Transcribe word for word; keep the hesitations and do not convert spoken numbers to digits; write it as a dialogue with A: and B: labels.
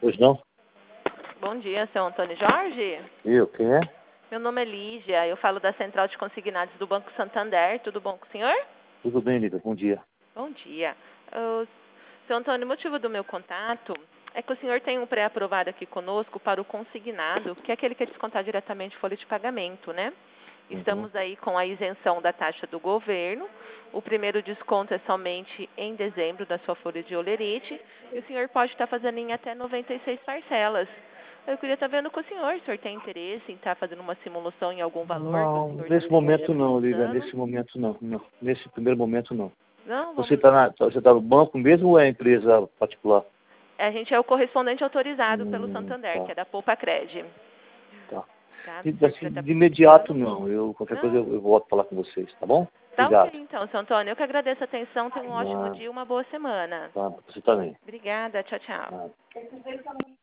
A: Pois não?
B: Bom dia, seu Antônio Jorge.
A: Eu, quem é?
B: Meu nome é Lígia, eu falo da Central de Consignados do Banco Santander. Tudo bom com o senhor?
A: Tudo bem, Lida, bom dia.
B: Bom dia. Uh, seu Antônio, o motivo do meu contato é que o senhor tem um pré-aprovado aqui conosco para o consignado, que é aquele que é descontar diretamente folha de pagamento, né?
A: Uhum.
B: Estamos aí com a isenção da taxa do governo. O primeiro desconto é somente em dezembro da sua folha de holerite. E o senhor pode estar fazendo em até noventa e seis parcelas. Eu queria estar vendo com o senhor. O senhor tem interesse em estar fazendo uma simulação em algum valor que o
A: Não,
B: senhor
A: nesse
B: esteja
A: momento não, Lida,
B: precisando?
A: nesse momento não, não. Nesse primeiro momento não.
B: Não,
A: Você
B: vamos.
A: está você tá no banco mesmo ou é empresa particular?
B: A gente é o correspondente autorizado pelo
A: Hum,
B: Santander,
A: tá,
B: que é da Poupa Cred.
A: tá.
B: Tá? Se o
A: E,
B: senhor
A: assim,
B: estiver estar
A: de imediato
B: precisando.
A: não, eu, qualquer coisa
B: Não,
A: eu, eu volto falar com vocês, tá bom?
B: tá ok
A: Obrigado.
B: então, seu Antônio. Eu que agradeço a atenção. Tenha um ótimo
A: Nada,
B: dia e uma boa semana.
A: tá, você também.
B: Obrigada. Tchau, tchau.
A: Nada.